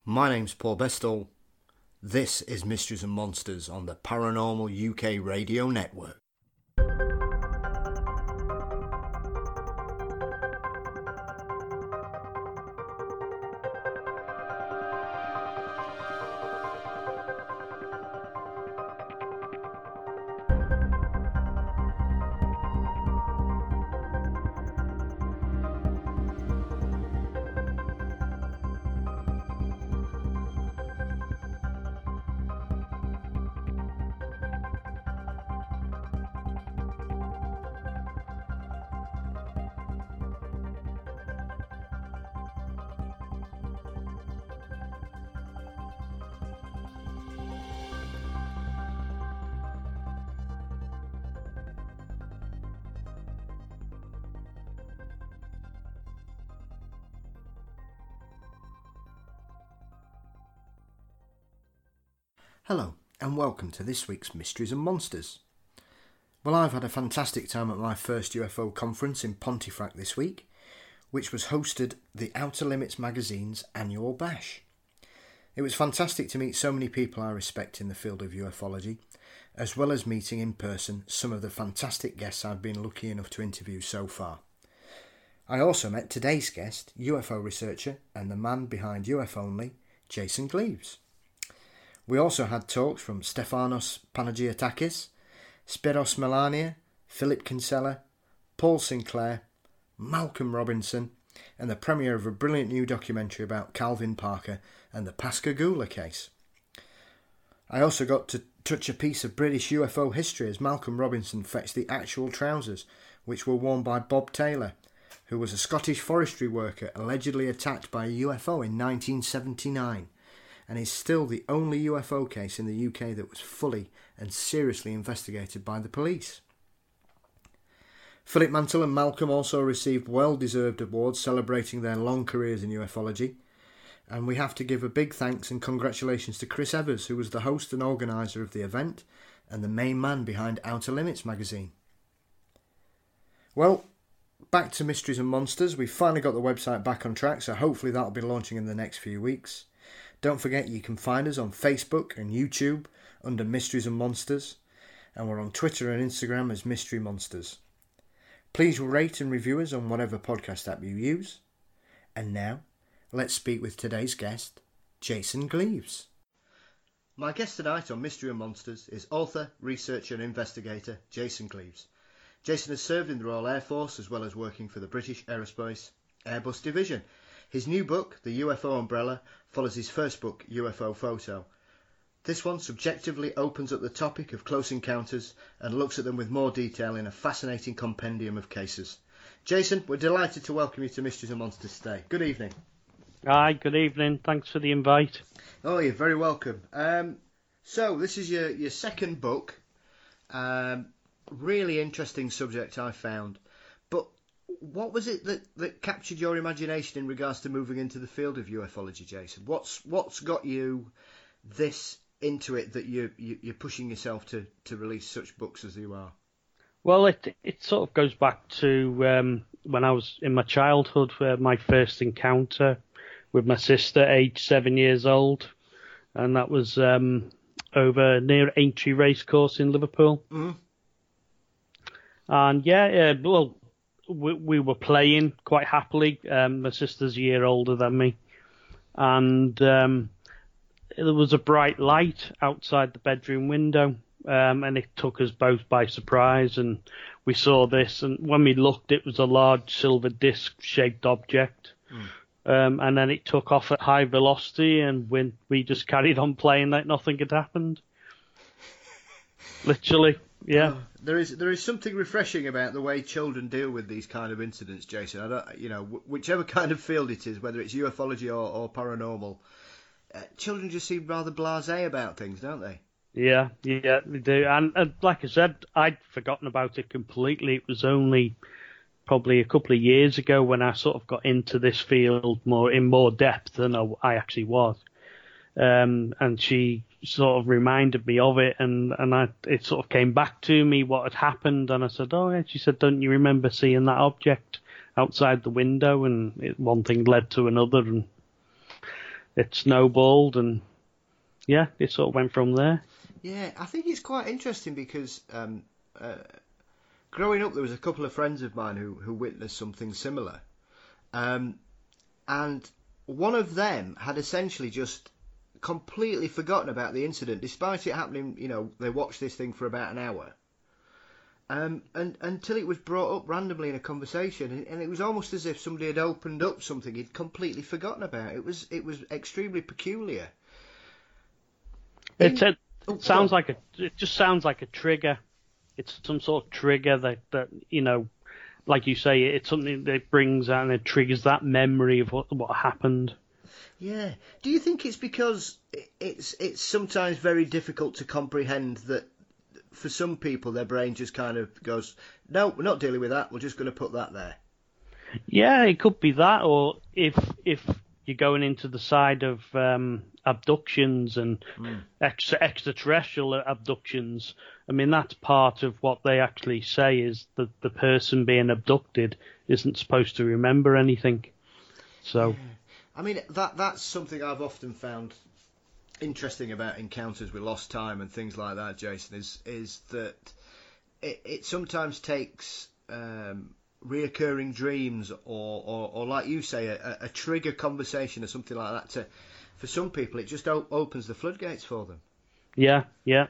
My name's Paul Bestall. This is Mysteries and Monsters on the Paranormal UK Radio Network. Hello and welcome to this week's Mysteries and Monsters. Well, I've had a fantastic time at my first UFO conference in Pontefract this week, which was hosted the Outer Limits magazine's annual bash. It was fantastic to meet so many people I respect in the field of ufology, as well as meeting in person some of the fantastic guests I've been lucky enough to interview so far. I also met today's guest, UFO researcher and the man behind UFOnly, Jason Gleaves. We also had talks from Stefanos Panagiotakis, Spiros Melania, Philip Kinsella, Paul Sinclair, Malcolm Robinson, and the premiere of a brilliant new documentary about Calvin Parker and the Pascagoula case. I also got to touch a piece of British UFO history as Malcolm Robinson fetched the actual trousers, which were worn by Bob Taylor, who was a Scottish forestry worker allegedly attacked by a UFO in 1979. And is still the only UFO case in the UK that was fully and seriously investigated by the police. Philip Mantle and Malcolm also received well-deserved awards celebrating their long careers in ufology, and we have to give a big thanks and congratulations to Chris Evers, who was the host and organiser of the event and the main man behind Outer Limits magazine. Well, back to Mysteries and Monsters. We've finally got the website back on track, so hopefully that'll be launching in the next few weeks. Don't forget you can find us on Facebook and YouTube under Mysteries and Monsters, and we're on Twitter and Instagram as Mystery Monsters. Please rate and review us on whatever podcast app you use. And now, let's speak with today's guest, Jason Gleaves. My guest tonight on Mystery and Monsters is author, researcher and investigator Jason Gleaves. Jason has served in the Royal Air Force as well as working for the British Aerospace Airbus Division. His new book, The UFO Umbrella, follows his first book, UFO Photo. This one subjectively opens up the topic of close encounters and looks at them with more detail in a fascinating compendium of cases. Jason, we're delighted to welcome you to Mysteries and Monsters today. Good evening. Hi, good evening. Thanks for the invite. Oh, you're very welcome. So, this is your second book. Really interesting subject, I found. But what was it that captured your imagination in regards to moving into the field of ufology, Jason? What's got you this into it that you're pushing yourself to release such books as you are? Well, it sort of goes back to when I was in my childhood, my first encounter with my sister, aged 7 years old, and that was over near Aintree Racecourse in Liverpool. Mm-hmm. And well, we were playing quite happily. My sister's a year older than me, and there was a bright light outside the bedroom window, and it took us both by surprise, and we saw this, and when we looked, it was a large silver disc-shaped object. And then it took off at high velocity, and we just carried on playing like nothing had happened. Literally, yeah. There is something refreshing about the way children deal with these kind of incidents, Jason. I don't, whichever kind of field it is, whether it's ufology or paranormal, children just seem rather blasé about things, don't they? Yeah, they do. And like I said, I'd forgotten about it completely. It was only probably a couple of years ago when I sort of got into this field in more depth than I actually was. And she sort of reminded me of it, and it sort of came back to me what had happened, and I said, oh yeah. She said, don't you remember seeing that object outside the window? And one thing led to another, and it snowballed, and yeah, it sort of went from there. Yeah, I think it's quite interesting because growing up, there was a couple of friends of mine who witnessed something similar, and one of them had essentially just completely forgotten about the incident, despite it happening. You know, they watched this thing for about an hour, and until it was brought up randomly in a conversation, and it was almost as if somebody had opened up something he'd completely forgotten about. It was extremely peculiar. It just sounds like a trigger. It's some sort of trigger that you know, like you say, it's something that brings out and it triggers that memory of what happened. Yeah. Do you think it's because it's sometimes very difficult to comprehend that for some people their brain just kind of goes, no, we're not dealing with that. We're just going to put that there. Yeah, it could be that, or if you're going into the side of abductions and extraterrestrial abductions. I mean, that's part of what they actually say is that the person being abducted isn't supposed to remember anything. So, I mean, that's something I've often found interesting about encounters with lost time and things like that, Jason, is that it sometimes takes reoccurring dreams or like you say, a trigger conversation or something like that to, for some people, it just opens the floodgates for them. Yeah.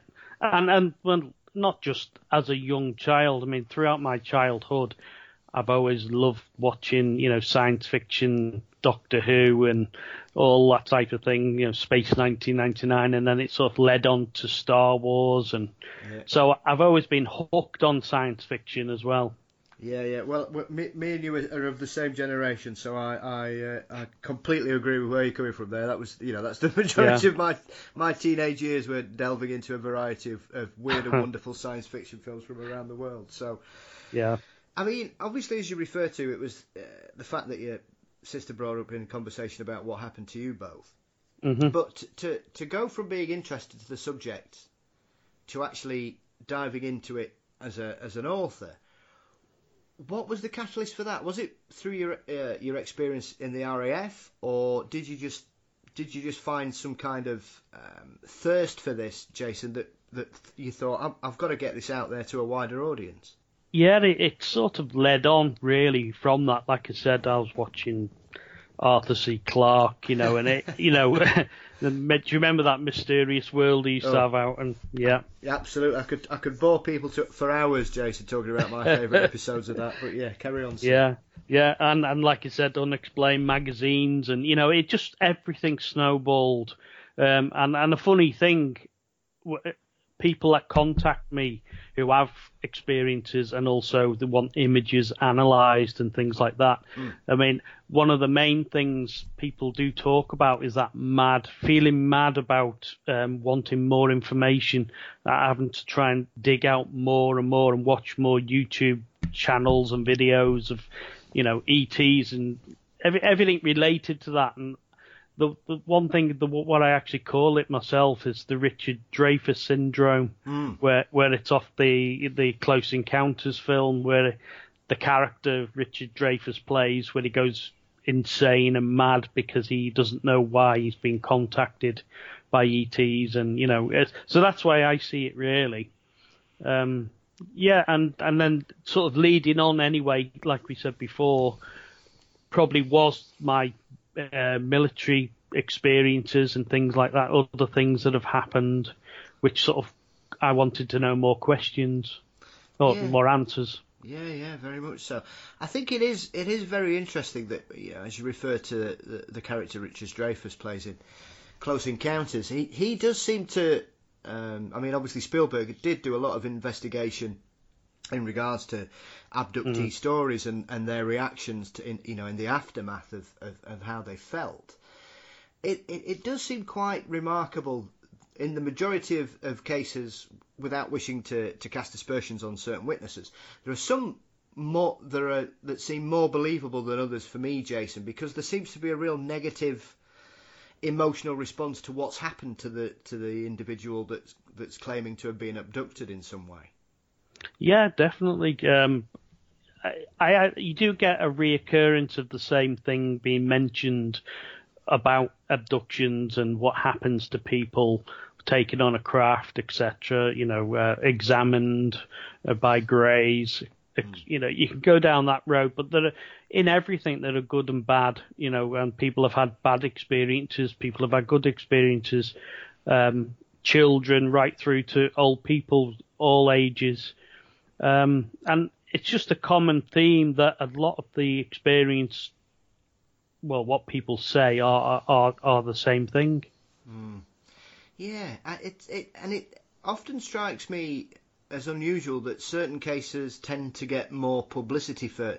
And well, not just as a young child. I mean, throughout my childhood, I've always loved watching, you know, science fiction, Doctor Who, and all that type of thing. You know, Space 1999, and then it sort of led on to Star Wars, and so I've always been hooked on science fiction as well. Yeah. Well, me and you are of the same generation, so I completely agree with where you're coming from there. That was, you know, that's the majority of my teenage years were delving into a variety of weird and wonderful science fiction films from around the world. So, yeah. I mean, obviously, as you refer to, it was the fact that your sister brought up in a conversation about what happened to you both. Mm-hmm. But to go from being interested to the subject to actually diving into it as an author. What was the catalyst for that? Was it through your experience in the RAF, or did you just find some kind of thirst for this, Jason, that you thought, I've got to get this out there to a wider audience? Yeah, it sort of led on really from that. Like I said, I was watching Arthur C. Clarke, you know, and it, you know, do you remember that Mysterious World he used to have out? And yeah, absolutely. I could bore people for hours, Jason, talking about my favourite episodes of that. But yeah, carry on. Sir. Yeah, and like I said, Unexplained magazines, and you know, it just everything snowballed. And a funny thing, people that contact me who have experiences and also they want images analysed and things like that. I mean, one of the main things people do talk about is that feeling mad about wanting more information, having to try and dig out more and more and watch more YouTube channels and videos of, you know, ETs and everything related to that. And the one thing, what I actually call it myself, is the Richard Dreyfuss syndrome, where it's off the Close Encounters film, where the character Richard Dreyfuss plays, when he goes insane and mad because he doesn't know why he's been contacted by ETs, and you know, so that's why I see it really. Yeah, and then sort of leading on anyway, like we said before, probably was my military experiences and things like that, other things that have happened, which sort of I wanted to know more questions or more answers. Yeah, very much so. I think it is very interesting that, you know, as you refer to the character Richard Dreyfuss plays in Close Encounters, he does seem to. I mean, obviously Spielberg did do a lot of investigation in regards to abductee stories and their reactions to, in the aftermath of how they felt. It does seem quite remarkable in the majority of cases, without wishing to cast aspersions on certain witnesses. There are some that seem more believable than others for me, Jason, because there seems to be a real negative emotional response to what's happened to the individual that's claiming to have been abducted in some way. Yeah, definitely. You do get a reoccurrence of the same thing being mentioned about abductions and what happens to people taken on a craft, etc. Examined by greys. You can go down that road, but in everything there are good and bad. And people have had bad experiences, people have had good experiences. Children right through to old people, all ages. And it's just a common theme that a lot of the experience, well, what people say are the same thing. Yeah, it often strikes me as unusual that certain cases tend to get more publicity for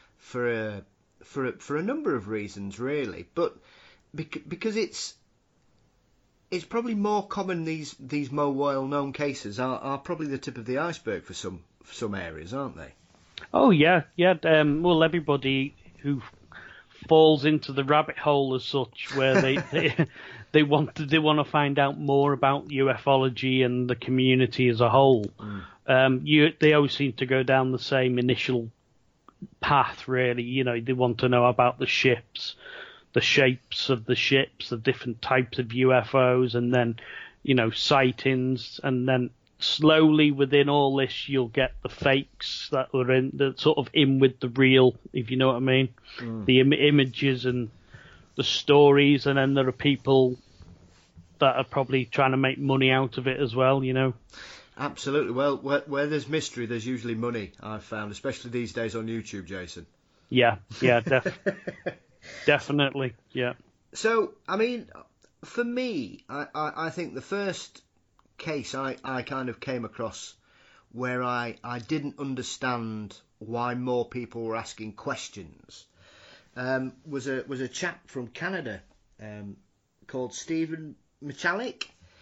a number of reasons, really. But because it's probably more common, these more well-known cases are probably the tip of the iceberg for some areas, aren't they? Oh yeah. Well, everybody who falls into the rabbit hole as such, where they want to find out more about ufology and the community as a whole. They always seem to go down the same initial path, really. They want to know about the ships, the shapes of the ships, the different types of UFOs, and then, sightings, and then slowly within all this you'll get the fakes that are sort of in with the real, if you know what I mean. The images and the stories, and then there are people that are probably trying to make money out of it as well, Absolutely. Well, where there's mystery, there's usually money, I've found, especially these days on YouTube, Jason. Yeah, definitely, yeah. So, I mean, for me, I think the first case I kind of came across where I didn't understand why more people were asking questions was a chap from Canada called Stephen Michalik,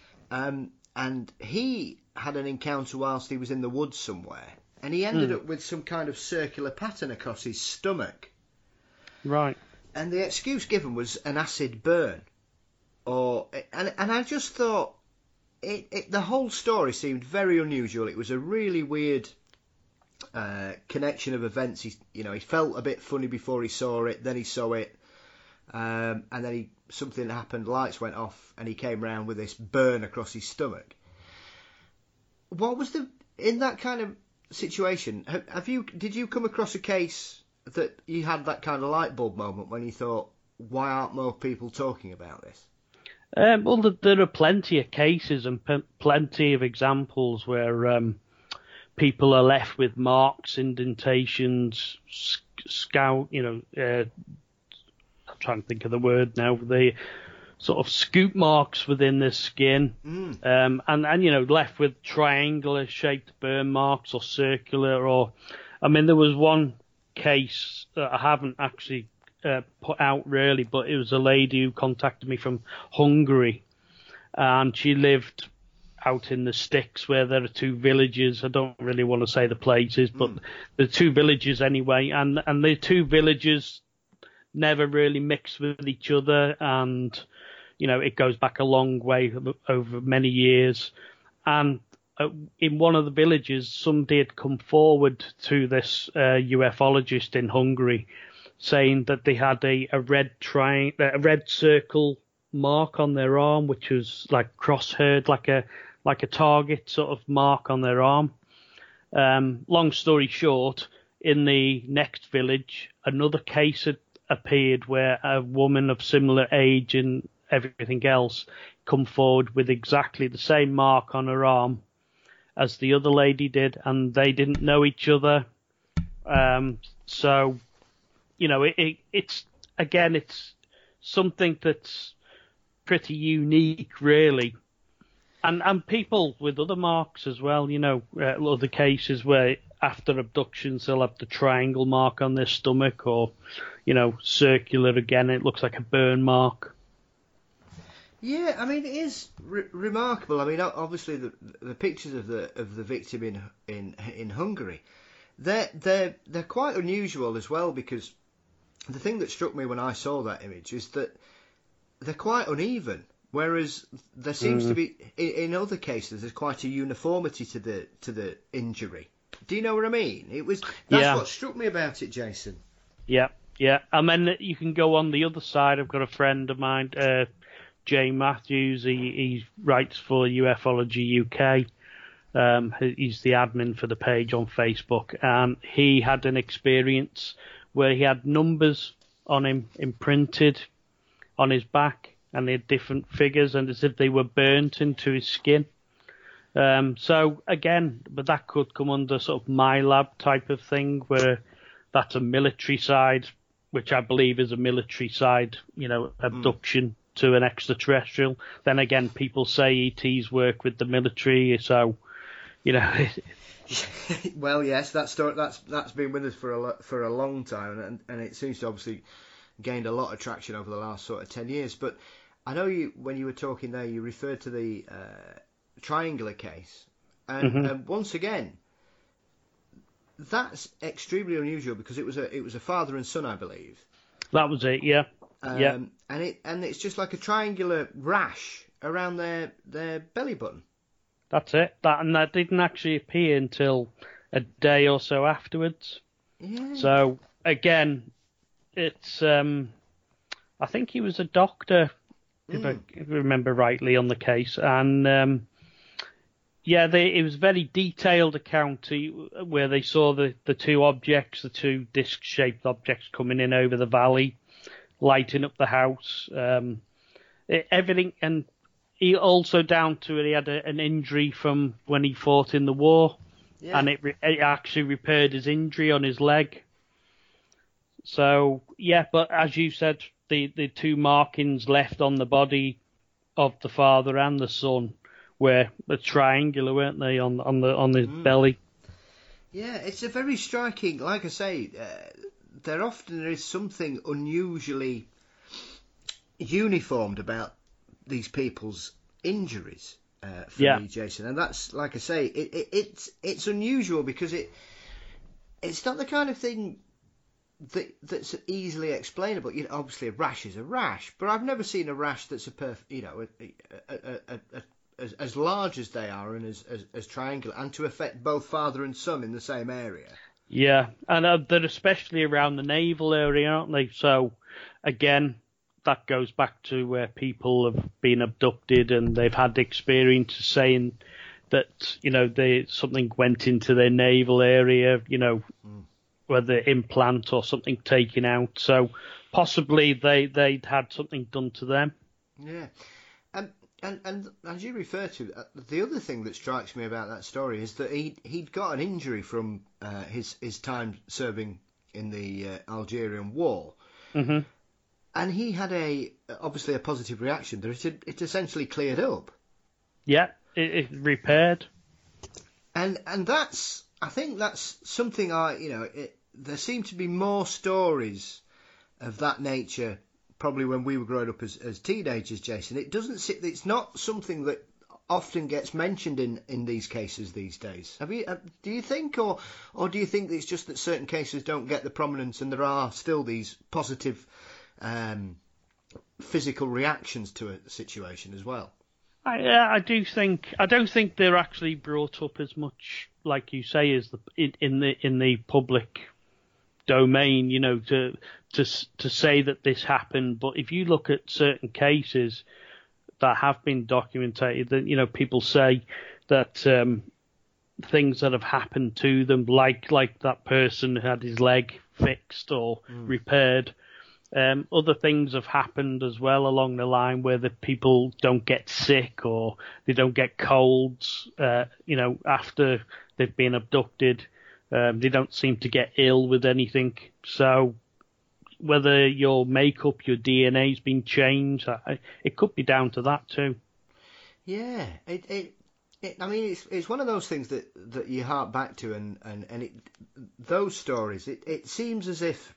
and he had an encounter whilst he was in the woods somewhere, and he ended up with some kind of circular pattern across his stomach. Right. And the excuse given was an acid burn, and I just thought the whole story seemed very unusual. It was a really weird connection of events. He felt a bit funny before he saw it, then he saw it, and then something happened, lights went off, and he came round with this burn across his stomach. What was in that kind of situation? Did you come across a case that you had that kind of light bulb moment when you thought, why aren't more people talking about this? Well, there are plenty of cases and plenty of examples where people are left with marks, indentations, I'm trying to think of the word now. The sort of scoop marks within the skin, and left with triangular shaped burn marks or circular. There was one case that I haven't actually put out really, but it was a lady who contacted me from Hungary, and she lived out in the sticks where there are two villages. I don't really want to say the places, but the two villages anyway, and the two villages never really mixed with each other, and it goes back a long way over many years. And in one of the villages, somebody had come forward to this ufologist in Hungary, saying that they had a red circle mark on their arm, which was like cross-haired, like a target sort of mark on their arm. Long story short, in the next village, another case had appeared where a woman of similar age and everything else come forward with exactly the same mark on her arm as the other lady did, and they didn't know each other. So, it's something that's pretty unique, really. And people with other marks as well, other cases where after abductions they'll have the triangle mark on their stomach, or, circular again, it looks like a burn mark. Yeah, it is remarkable. Obviously the pictures of the victim in Hungary, they're quite unusual as well, because the thing that struck me when I saw that image is that they're quite uneven, whereas there seems to be in other cases there's quite a uniformity to the injury. Do you know what I mean? That's what struck me about it, Jason. Yeah, Yeah, and then you can go on the other side. I've got a friend of mine, Jay Matthews. He writes for Ufology UK. He's the admin for the page on Facebook, and he had an experience where he had numbers on him imprinted on his back, and they had different figures, and as if they were burnt into his skin. So again, but that could come under sort of MyLab type of thing, where that's a military side, which I believe is a military side, abduction to an extraterrestrial. Then again, people say ETs work with the military, so Well, yes, that's been with us for a long time, and it seems to obviously gained a lot of traction over the last sort of 10 years. But I know when you were talking there, you referred to the triangular case, and once again, that's extremely unusual because it was a father and son, I believe. That was it, yeah. Yeah. And it's just like a triangular rash around their belly button. That's it. That didn't actually appear until a day or so afterwards. Yeah. So again, it's I think he was a doctor, if I remember rightly, on the case, and it was a very detailed account where they saw the two disc-shaped objects coming in over the valley, lighting up the house, everything, and he also down to it, he had an injury from when he fought in the war, and it actually repaired his injury on his leg. So but as you said, the two markings left on the body of the father and the son were triangular, weren't they, on his belly? Yeah, it's a very striking. Like I say, there often is something unusually uniformed about these people's injuries for me, Jason, and that's, like I say, it's unusual because it's not the kind of thing that's easily explainable. Obviously a rash is a rash, but I've never seen a rash that's as large as they are and as triangular, and to affect both father and son in the same area. Yeah, and they're especially around the navel area, aren't they? So again, that goes back to where people have been abducted and they've had experiences saying that something went into their navel area, whether implant or something taken out. So possibly they'd had something done to them. Yeah. And as you refer to, the other thing that strikes me about that story is that he'd got an injury from his time serving in the Algerian War. Mm-hmm. And he had obviously a positive reaction that it essentially cleared up. Yeah, it repaired. And I think that's something there seem to be more stories of that nature probably when we were growing up as teenagers, Jason. It's not something that often gets mentioned in these cases these days. Do you think, or do you think it's just that certain cases don't get the prominence and there are still these positive physical reactions to a situation as well? I don't think they're actually brought up as much, like you say, as in the public domain, to say that this happened. But if you look at certain cases that have been documented, that people say that things that have happened to them, like that person who had his leg fixed or repaired. Other things have happened as well along the line where the people don't get sick or they don't get colds, after they've been abducted. They don't seem to get ill with anything. So whether your makeup, your DNA's been changed, it could be down to that too. Yeah, it's one of those things that you hark back to, and those stories. It seems as if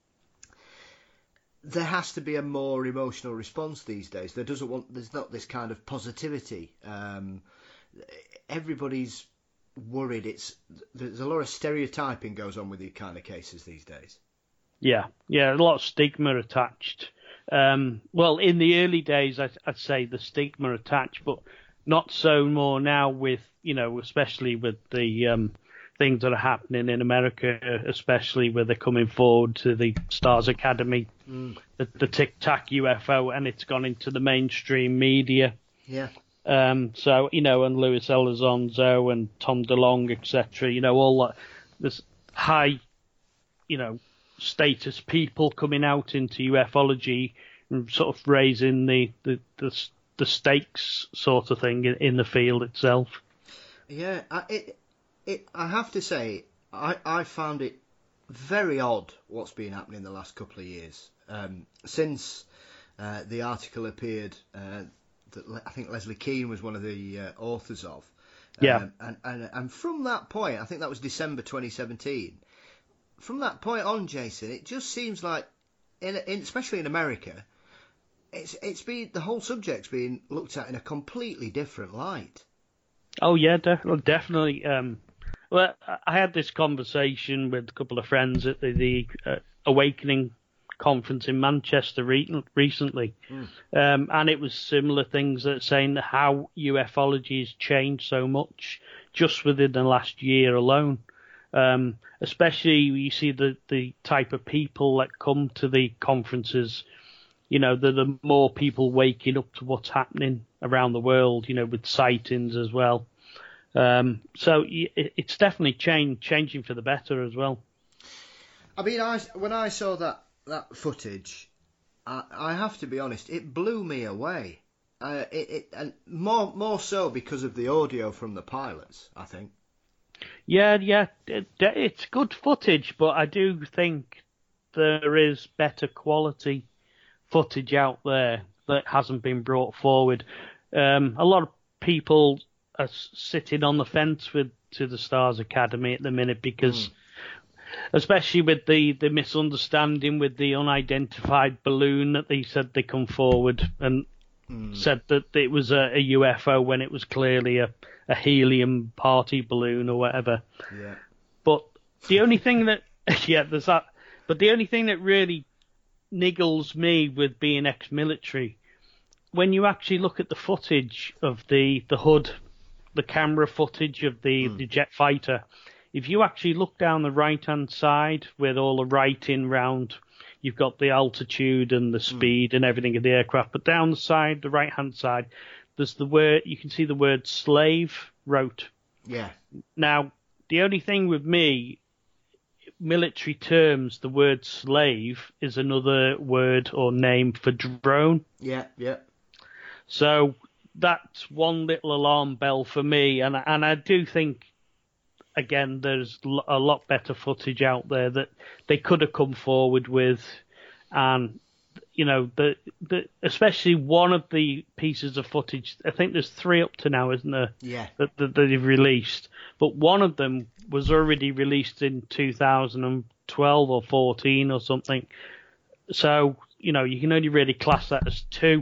there has to be a more emotional response these days. There's not this kind of positivity. Everybody's worried. There's a lot of stereotyping goes on with these kind of cases these days. Yeah, a lot of stigma attached. Well, in the early days, I'd say the stigma attached, but not so more now with, especially with the things that are happening in America, especially where they're coming forward to the Stars Academy, the Tic Tac UFO, and it's gone into the mainstream media. Yeah. So, and Luis Elizondo and Tom DeLonge, etc., all that, this high, status people coming out into ufology and sort of raising the stakes sort of thing in the field itself. Yeah, I have to say, I found it very odd what's been happening the last couple of years. Since the article appeared that I think Leslie Kean was one of the authors of. Yeah. And from that point, I think that was December 2017, from that point on, Jason, it just seems like, especially in America, it's been, the whole subject's been looked at in a completely different light. Oh yeah, definitely. Well, I had this conversation with a couple of friends at the Awakening conference in Manchester recently, and it was similar things that saying how ufology has changed so much just within the last year alone. Especially you see the type of people that come to the conferences. The more people waking up to what's happening around the world, with sightings as well. So it's definitely changing for the better as well. I mean, when I saw that footage, I have to be honest, it blew me away. And more so because of the audio from the pilots, I think. Yeah, it's good footage, but I do think there is better quality footage out there that hasn't been brought forward. A lot of people are sitting on the fence to the Stars Academy at the minute because, especially with the misunderstanding with the unidentified balloon that they said they come forward and said that it was a UFO when it was clearly a helium party balloon or whatever. Yeah. But the only thing that there's that. But the only thing that really niggles me with being ex-military, when you actually look at the footage of the HUD, the camera footage of the jet fighter, if you actually look down the right-hand side with all the writing round, you've got the altitude and the speed and everything of the aircraft, but down the side, the right-hand side, there's the word, you can see the word slave wrote. Yeah. Now, the only thing with me, military terms, the word slave is another word or name for drone. Yeah. So that's one little alarm bell for me, and I do think, again, there's a lot better footage out there that they could have come forward with, and especially one of the pieces of footage, I think there's 3 up to now, isn't there? Yeah. That they've released, but one of them was already released in 2012 or 14 or something. So you can only really class that as 2.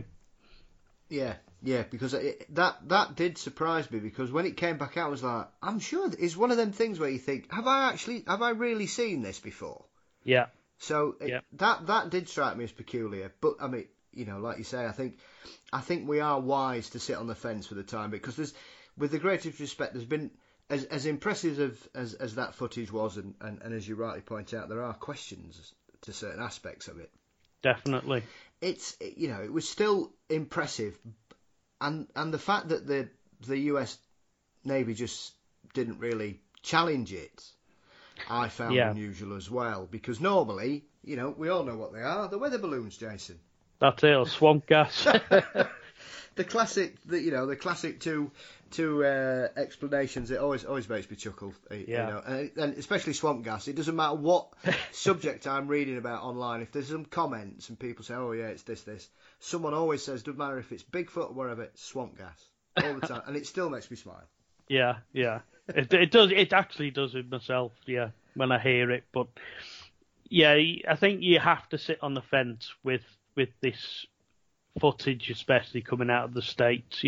Yeah, because that did surprise me, because when it came back out, I was like, I'm sure it's one of them things where you think, have I really seen this before? Yeah. So that did strike me as peculiar, but I mean, like you say, I think we are wise to sit on the fence for the time, because there's, with the greatest respect, there's been as impressive as that footage was, and as you rightly point out, there are questions to certain aspects of it. Definitely. It was still impressive, and the fact that the US Navy just didn't really challenge it, I found unusual as well, because normally, we all know what they are. The weather balloons, Jason. That's it, or swamp gas. The classic two explanations. It always makes me chuckle. And especially swamp gas. It doesn't matter what subject I'm reading about online. If there's some comments and people say, "Oh yeah, it's this," someone always says, "Doesn't matter if it's Bigfoot or whatever, it's swamp gas," all the time, and it still makes me smile. Yeah. It does. It actually does with myself. Yeah, when I hear it, but yeah, I think you have to sit on the fence with this footage, especially coming out of the States.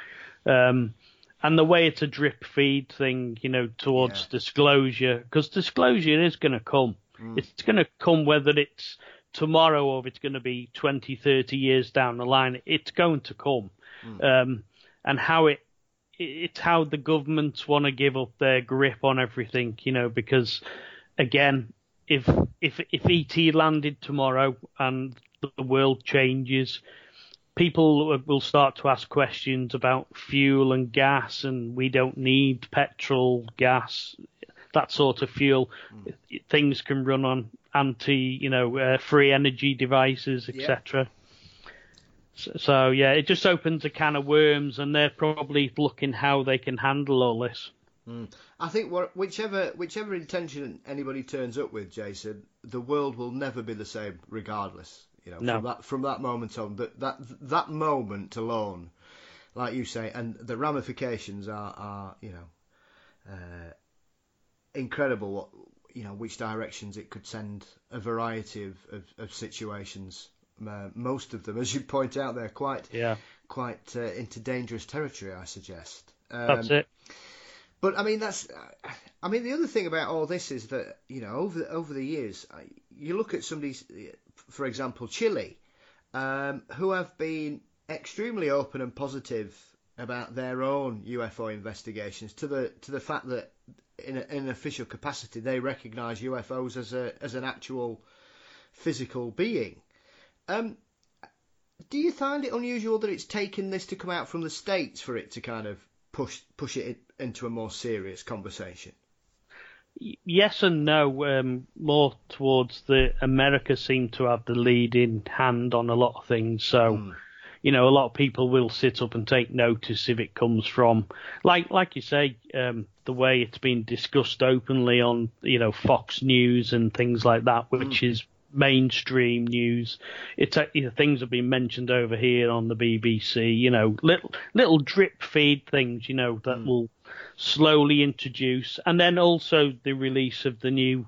And the way it's a drip feed thing, towards disclosure, because disclosure is going to come. It's going to come whether it's tomorrow or if it's going to be 20, 30 years down the line. It's going to come. And how it it's how the governments want to give up their grip on everything, because again, if ET landed tomorrow and the world changes, people will start to ask questions about fuel and gas, and we don't need petrol, gas, that sort of fuel. Things can run on free energy devices, etc. So yeah, it just opens a can of worms, and they're probably looking how they can handle all this. I think whichever intention anybody turns up with, Jason, the world will never be the same, regardless. No. From that moment on, that moment alone, like you say, and the ramifications are incredible. Which directions it could send a variety of situations. Most of them, as you point out, they're quite into dangerous territory, I suggest. That's it. But the other thing about all this is that over the years, you look at somebody, for example, Chile, who have been extremely open and positive about their own UFO investigations, to the fact that in an official capacity they recognise UFOs as an actual physical being. Do you find it unusual that it's taken this to come out from the States for it to kind of push it into a more serious conversation? Yes and no. More towards the America seem to have the leading hand on a lot of things. So, a lot of people will sit up and take notice if it comes from, like you say, the way it's been discussed openly on, Fox News and things like that, which is mainstream news. It's things have been mentioned over here on the BBC. Little drip feed things. That will slowly introduce, and then also the release of the new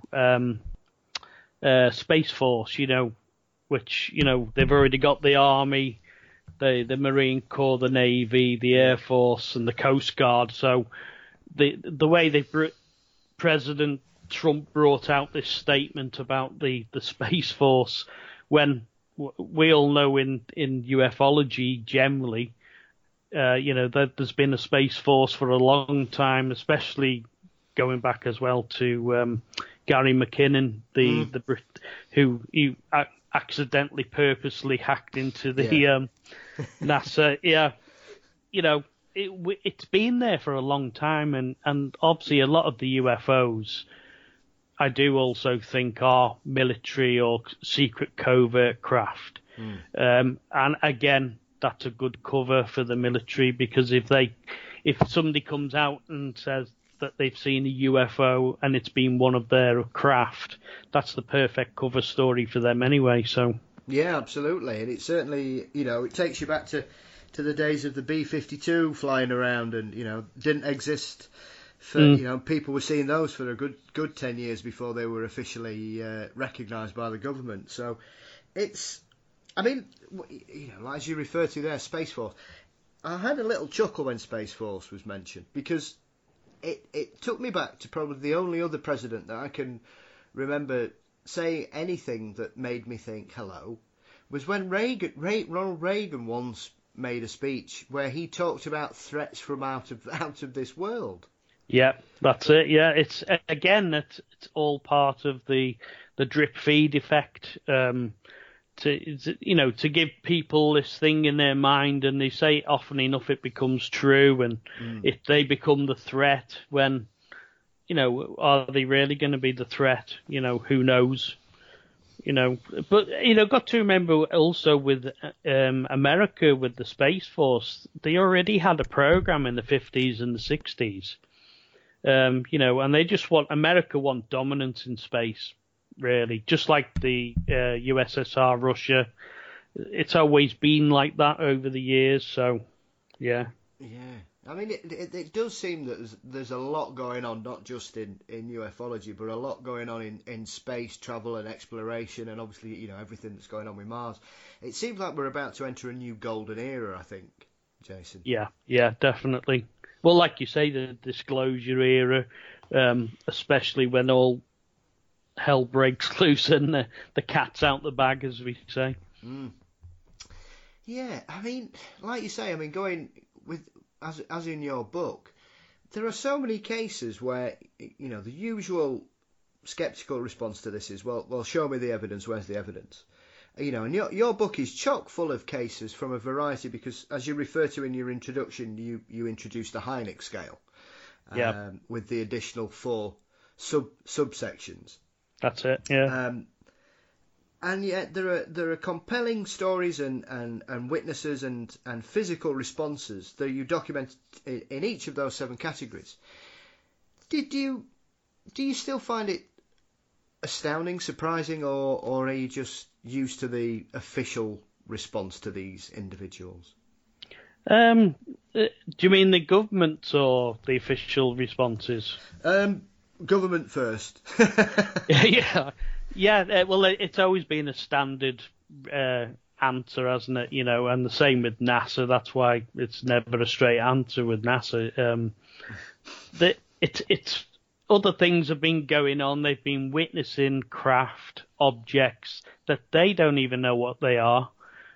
Space Force. Which they've already got the Army, the Marine Corps, the Navy, the Air Force, and the Coast Guard. So the way President Trump brought out this statement about the Space Force, when we all know in ufology generally, that there's been a Space Force for a long time, especially going back as well to Gary McKinnon, the Brit, who accidentally purposely hacked into the NASA. Yeah, it's been there for a long time, and obviously a lot of the UFOs, I do also think, are military or secret covert craft. And again, that's a good cover for the military, because if somebody comes out and says that they've seen a UFO and it's been one of their craft, that's the perfect cover story for them anyway. So yeah, absolutely. And it certainly, it takes you back to the days of the B-52 flying around, and didn't exist. People were seeing those for a good 10 years before they were officially recognised by the government. So it's, as you refer to there, Space Force. I had a little chuckle when Space Force was mentioned, because it took me back to probably the only other president that I can remember saying anything that made me think hello, was when Ronald Reagan once made a speech where he talked about threats from out of this world. Yeah, that's it. Yeah, it's all part of the drip feed effect. To give people this thing in their mind, and they say it often enough, it becomes true, and if they become the threat, when are they really going to be the threat? Who knows? But got to remember also with America, with the Space Force, they already had a program in the 50s and the 60s. And they just America want dominance in space, really, just like the USSR, Russia. It's always been like that over the years. So, yeah. Yeah, it does seem that there's a lot going on, not just in ufology, but a lot going on in space travel and exploration, and obviously everything that's going on with Mars. It seems like we're about to enter a new golden era, I think, Jason. Yeah, definitely. Well, like you say, the disclosure era, especially when all hell breaks loose and the cat's out the bag, as we say. Yeah, like you say, going as in your book, there are so many cases where, you know, the usual sceptical response to this is, well, show me the evidence. Where's the evidence? You know, and your book is chock full of cases from a variety, because, as you refer to in your introduction, you introduced the Hynek scale, with the additional 4 subsections. That's it. Yeah. And yet there are compelling stories and witnesses and physical responses that you document in each of those 7 categories. Do you still find it astounding, surprising, or are you just used to the official response to these individuals? Do you mean the government or the official responses? Government first. Yeah. Well, it's always been a standard answer, hasn't it? You know, and the same with NASA. That's why it's never a straight answer with NASA. It's other things have been going on. They've been witnessing craft objects that they don't even know what they are.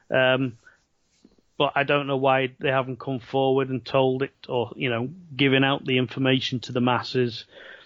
But I don't know why they haven't come forward and told it, or, you know, given out the information to the masses.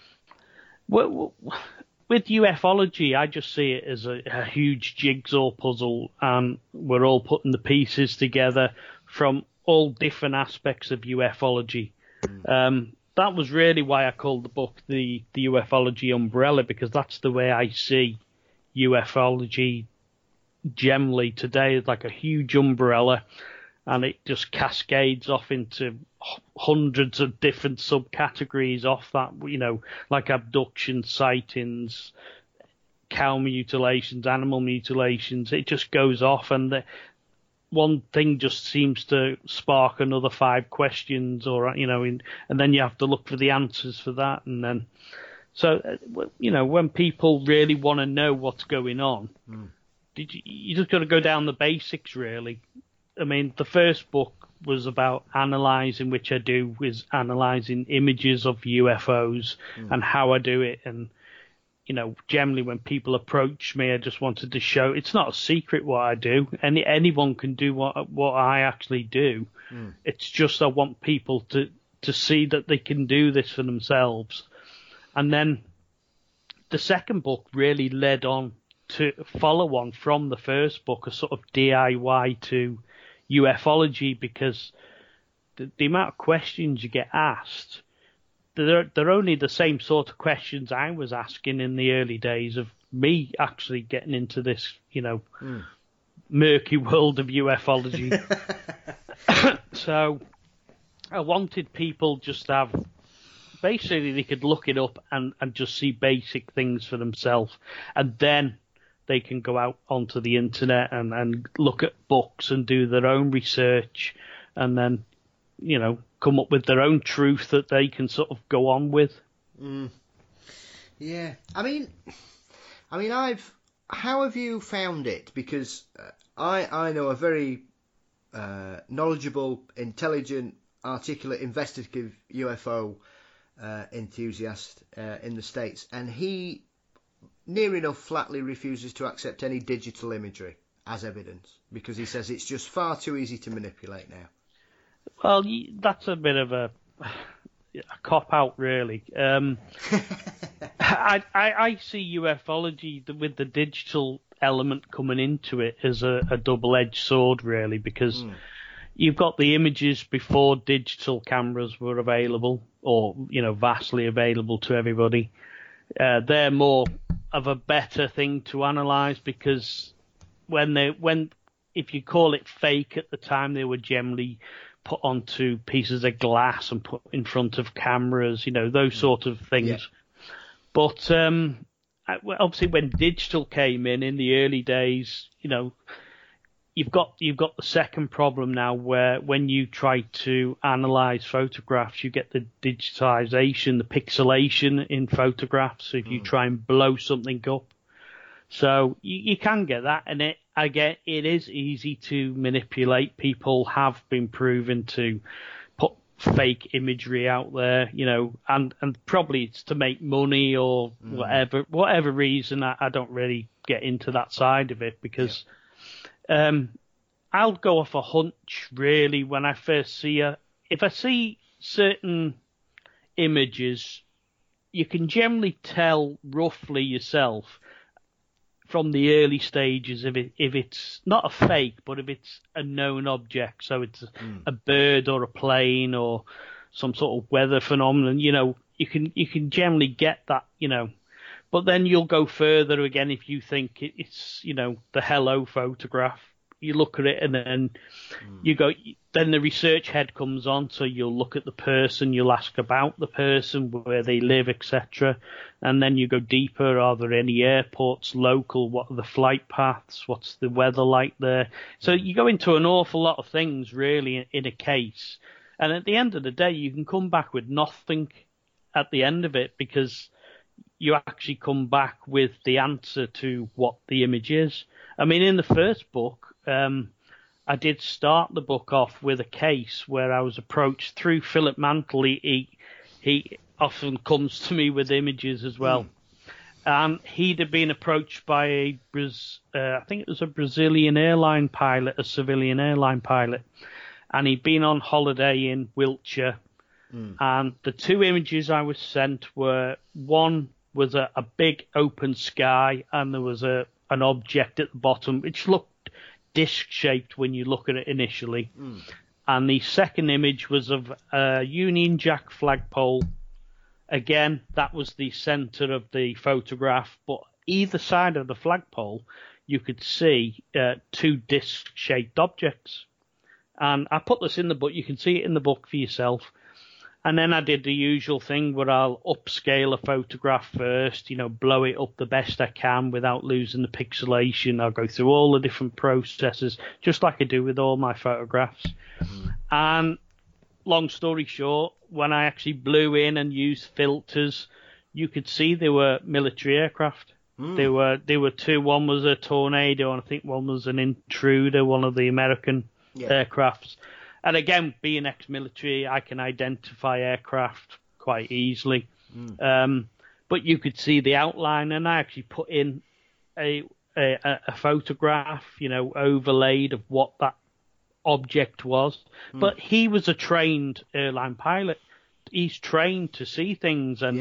With ufology, I just see it as a huge jigsaw puzzle, and we're all putting the pieces together from all different aspects of ufology. That was really why I called the book the ufology umbrella, because that's the way I see ufology generally today. It's like a huge umbrella, and it just cascades off into hundreds of different subcategories off that, you know, like abduction, sightings, cow mutilations, animal mutilations. It just goes off, and one thing just seems to spark another 5 questions, or, you know, and then you have to look for the answers for that. And then, so, you know, when people really want to know what's going on, you just got to go down the basics, really. I mean, the first book was about analysing, which I do, is analysing images of UFOs and how I do it. And, you know, generally when people approach me, I just wanted to show it's not a secret what I do. Anyone can do what I actually do. It's just I want people to see that they can do this for themselves. And then the second book really led on to follow on from the first book, a sort of DIY to ufology, because the amount of questions you get asked, they're only the same sort of questions I was asking in the early days of me actually getting into this, you know, murky world of ufology. So I wanted people just to have, basically they could look it up and just see basic things for themselves, and then they can go out onto the internet and look at books and do their own research, and then, you know, come up with their own truth that they can sort of go on with. Yeah. I mean, how have you found it? Because I know a very knowledgeable, intelligent, articulate, investigative UFO enthusiast in the States, and he near enough flatly refuses to accept any digital imagery as evidence, because he says it's just far too easy to manipulate now. Well, that's a bit of a cop-out, really. I see ufology with the digital element coming into it as a double-edged sword, really, because you've got the images before digital cameras were available, or, you know, vastly available to everybody. They're more of a better thing to analyse, because if you call it fake at the time, they were generally put onto pieces of glass and put in front of cameras, you know, those sort of things. Yeah. But obviously when digital came in the early days, you know, you've got the second problem now, where when you try to analyse photographs, you get the digitization, the pixelation in photographs. So if you try and blow something up, so you can get that, and it is easy to manipulate. People have been proven to put fake imagery out there, you know, and probably it's to make money or whatever reason. I don't really get into that side of it, because I'll go off a hunch, really. When I first see a if I see certain images, you can generally tell roughly yourself from the early stages if it's not a fake, but if it's a known object. So it's a bird or a plane or some sort of weather phenomenon. You can generally get that. But then you'll go further again if you think it's the hello photograph. You look at it and then you go. Then the research head comes on, so you'll look at the person, you'll ask about the person, where they live, etc. And then you go deeper. Are there any airports local? What are the flight paths? What's the weather like there? So you go into an awful lot of things really in a case. And at the end of the day, you can come back with nothing at the end of it, because you actually come back with the answer to what the image is. I mean, in the first book, I did start the book off with a case where I was approached through Philip Mantle. He often comes to me with images as well. And he'd have been approached by I think it was a Brazilian airline pilot, a civilian airline pilot. And he'd been on holiday in Wiltshire. And the two images I was sent were, one was a big open sky, and there was an object at the bottom which looked disc-shaped when you look at it initially. And the second image was of a Union Jack flagpole. Again, that was the centre of the photograph, but either side of the flagpole you could see two disc-shaped objects. And I put this in the book. You can see it in the book for yourself. And then I did the usual thing where I'll upscale a photograph first, blow it up the best I can without losing the pixelation. I'll go through all the different processes, just like I do with all my photographs. And long story short, when I actually blew in and used filters, you could see they were military aircraft. There were two. One was a Tornado, and I think one was an Intruder, one of the American aircrafts. And again, being ex-military, I can identify aircraft quite easily. But you could see the outline, and I actually put in a photograph, overlaid of what that object was. But he was a trained airline pilot. He's trained to see things, and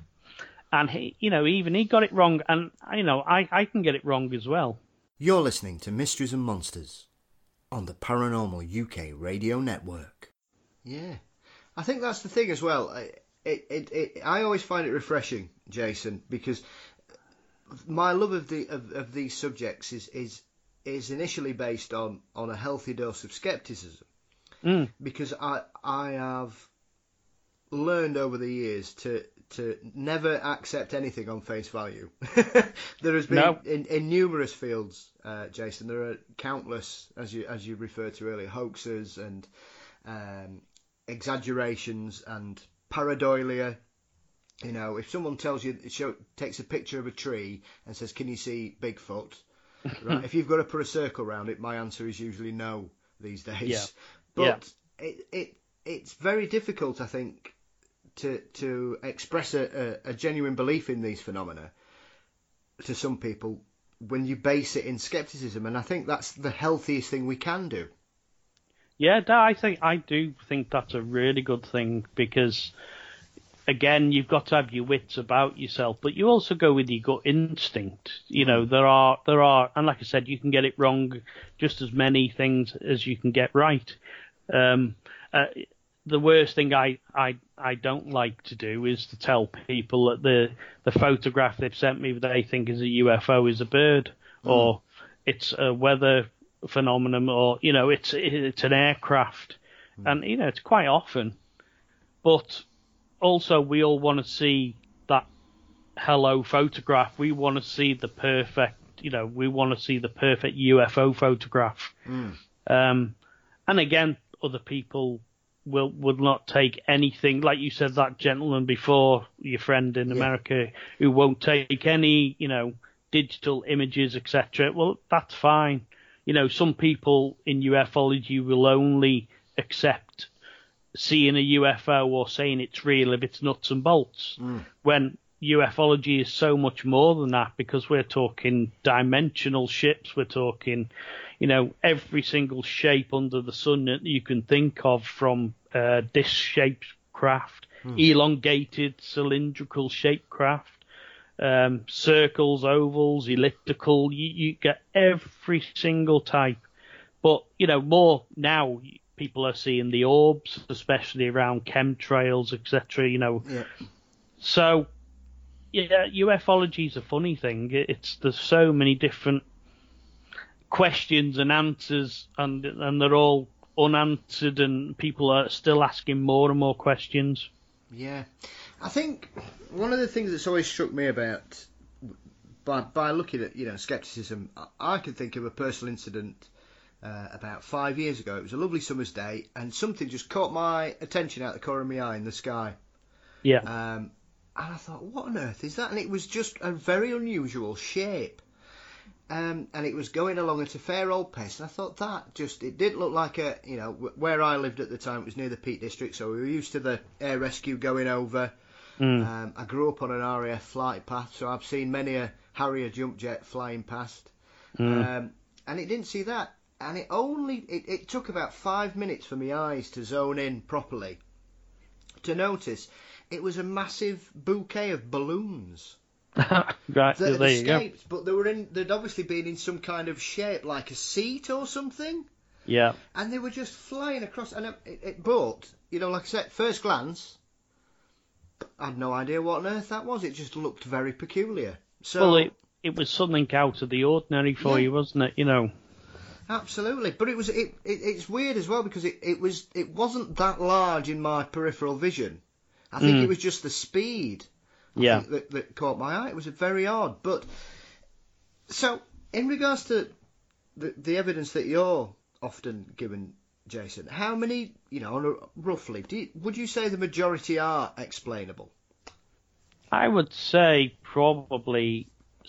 and he, even he got it wrong, and I can get it wrong as well. You're listening to Mysteries and Monsters on the Paranormal UK Radio Network. Yeah, I think that's the thing as well. I always find it refreshing, Jason, because my love of these subjects is initially based on a healthy dose of skepticism, because I have learned over the years to never accept anything on face value. There has been in numerous fields, Jason. There are countless, as you referred to earlier, hoaxes and exaggerations and pareidolia. If someone takes a picture of a tree and says, "Can you see Bigfoot?" Right? If you've got to put a circle around it, my answer is usually no these days. But it's very difficult, I think, to express a genuine belief in these phenomena to some people when you base it in skepticism, and I think that's the healthiest thing we can do. Yeah, I do think that's a really good thing, because again, you've got to have your wits about yourself, but you also go with your gut instinct. There are, and like I said, you can get it wrong just as many things as you can get right. The worst thing I don't like to do is to tell people that the photograph they've sent me that they think is a UFO is a bird, or it's a weather phenomenon, or it's an aircraft, and it's quite often. But also, we all want to see that hello photograph. We want to see the perfect, we want to see the perfect UFO photograph. And again, other people would not take anything, like you said, that gentleman before, your friend in America, who won't take any, digital images, etc. Well, that's fine. Some people in ufology will only accept seeing a UFO or saying it's real if it's nuts and bolts, when ufology is so much more than that, because we're talking dimensional ships, we're talking every single shape under the sun that you can think of, from disc-shaped craft, elongated cylindrical shaped craft, circles, ovals, elliptical. You get every single type. But, more now people are seeing the orbs, especially around chemtrails, etc., Yeah. So, yeah, ufology is a funny thing. There's so many different questions and answers, and they're all unanswered, and people are still asking more and more questions. Yeah. I think one of the things that's always struck me about, by looking at, scepticism, I can think of a personal incident about 5 years ago. It was a lovely summer's day, and something just caught my attention out the corner of my eye in the sky. Yeah. And I thought, what on earth is that? And it was just a very unusual shape. And it was going along at a fair old pace. And I thought it didn't look like where I lived at the time, it was near the Peak District, so we were used to the air rescue going over. I grew up on an RAF flight path, so I've seen many a Harrier jump jet flying past. And it didn't see that. And it took about 5 minutes for my eyes to zone in properly to notice it was a massive bouquet of balloons. Right, that there had you go. escaped, but they'd obviously been in some kind of shape, like a seat or something. Yeah. And they were just flying across, and but, like I said, first glance, I had no idea what on earth that was. It just looked very peculiar. So, well, it was something out of the ordinary for you, wasn't it? Absolutely, but it's weird as well, because it wasn't that large in my peripheral vision. I think it was just the speed. I think that caught my eye. It was very odd. But so, in regards to the evidence that you're often given, Jason, how many, roughly, would you say the majority are explainable? I would say probably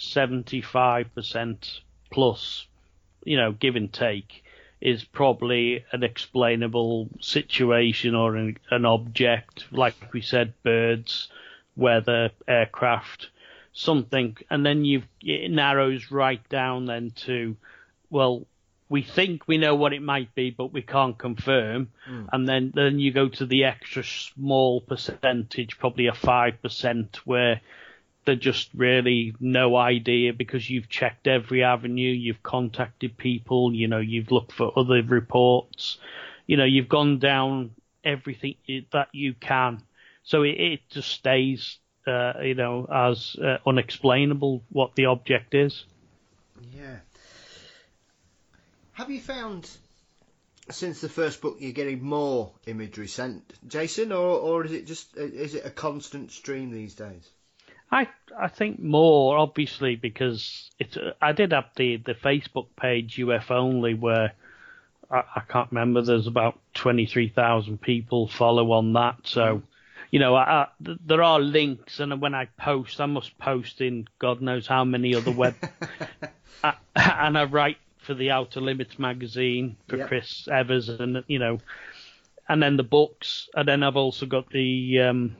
75% plus, give and take, is probably an explainable situation or an object, like we said, birds, weather, aircraft, something, and then it narrows right down then to, well, we think we know what it might be, but we can't confirm, and then you go to the extra small percentage, probably a 5%, where they're just really no idea, because you've checked every avenue, you've contacted people, you've looked for other reports, you've gone down everything that you can. So it just stays, as unexplainable what the object is. Yeah. Have you found, since the first book, you're getting more imagery sent, Jason, or is it a constant stream these days? I think more, obviously, because I did have the Facebook page UF Only, where I can't remember, there's about 23,000 people follow on that, so there are links, and when I post, I must post in God knows how many other web, and I write for the Outer Limits magazine for Chris Evers, and and then the books, and then I've also got the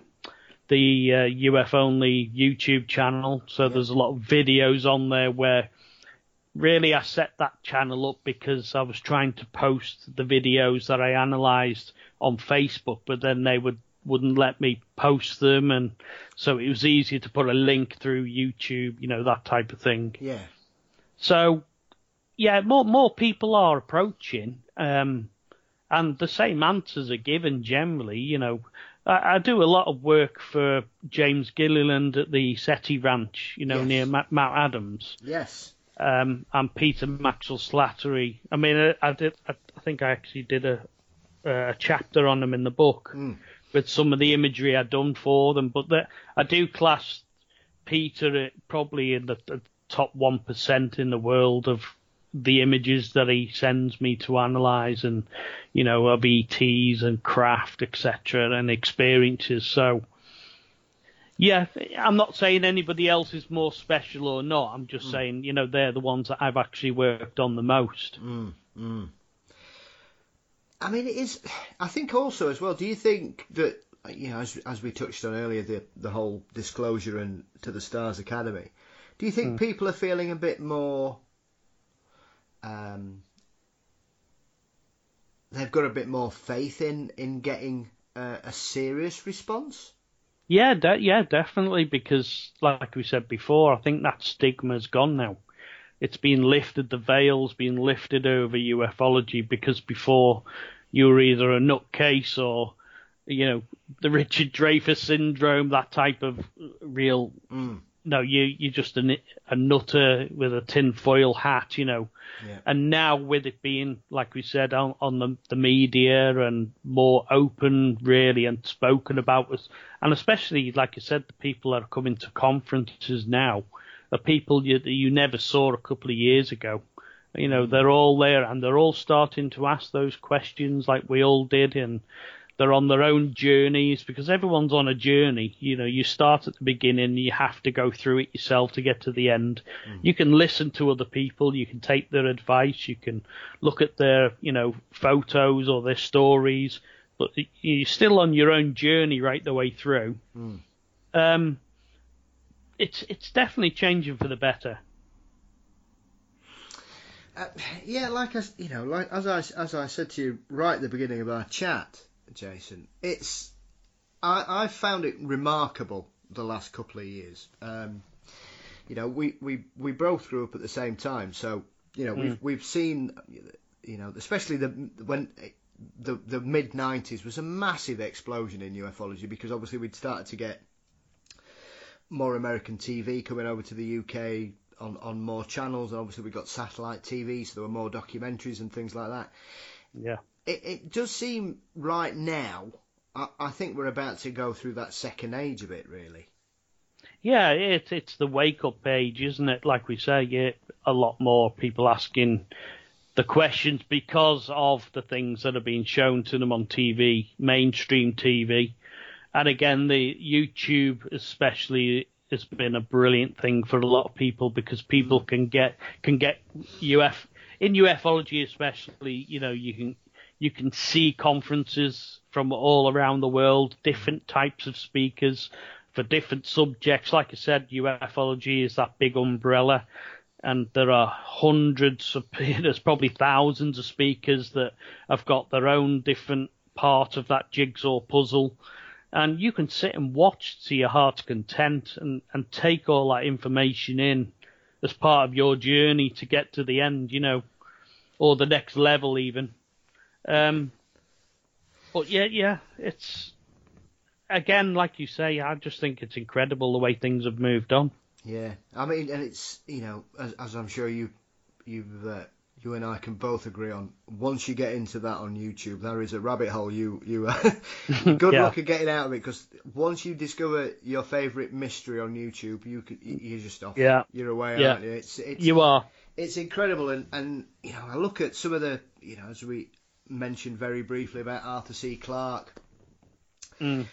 UF Only YouTube channel, so there's a lot of videos on there where really I set that channel up because I was trying to post the videos that I analysed on Facebook, but then they wouldn't let me post them, and so it was easier to put a link through YouTube, that type of thing. Yeah. So, more people are approaching, and the same answers are given generally. I do a lot of work for James Gilliland at the SETI Ranch, near Mount Adams. Yes. And Peter Maxwell Slattery. I mean, I think I actually did a chapter on them in the book with some of the imagery I'd done for them. But I do class Peter probably in the top 1% in the world of the images that he sends me to analyse, and of ETs and craft, etc., and experiences. So I'm not saying anybody else is more special or not. I'm just saying they're the ones that I've actually worked on the most. I mean, it is. I think also as well. Do you think that as we touched on earlier, the whole disclosure and to the Stars Academy? Do you think people are feeling a bit more they've got a bit more faith in getting a serious response. Yeah, definitely, because like we said before, I think that stigma's gone now. It's been lifted, the veil's been lifted over ufology, because before you were either a nutcase or, the Richard Dreyfuss syndrome, that type of real. No, you're just a nutter with a tinfoil hat, Yeah. And now with it being, like we said, on the media and more open, really, and spoken about, and especially, like I said, the people that are coming to conferences now are people you never saw a couple of years ago. They're all there, and they're all starting to ask those questions like we all did, and they're on their own journeys, because everyone's on a journey. You start at the beginning and you have to go through it yourself to get to the end. You can listen to other people, you can take their advice, you can look at their, photos or their stories, but you're still on your own journey right the way through. It's definitely changing for the better. Yeah, as I said to you right at the beginning of our chat, Jason, I found it remarkable the last couple of years. We both grew up at the same time, so we've seen, especially when the mid '90s was a massive explosion in ufology, because obviously we'd started to get more American TV coming over to the UK on more channels, and obviously we got satellite TV, so there were more documentaries and things like that. Yeah. It does seem right now, I think we're about to go through that second age of it, really. Yeah, it's the wake-up age, isn't it? Like we say, a lot more people asking the questions because of the things that are being shown to them on TV, mainstream TV. And again, the YouTube especially has been a brilliant thing for a lot of people, because people can get in ufology especially, you can see conferences from all around the world, different types of speakers for different subjects. Like I said, ufology is that big umbrella, and there are there's probably thousands of speakers that have got their own different part of that jigsaw puzzle. And you can sit and watch to your heart's content and take all that information in as part of your journey to get to the end, or the next level even. But yeah, it's, again, like you say, I just think it's incredible the way things have moved on. Yeah, I mean, and it's, as I'm sure you and I can both agree on, once you get into that on YouTube, there is a rabbit hole. You good luck at getting out of it, because once you discover your favourite mystery on YouTube, you're just off. Yeah. You're away, aren't you? You are. It's incredible, and I look at some of the, as we mentioned very briefly about Arthur C. Clarke. Being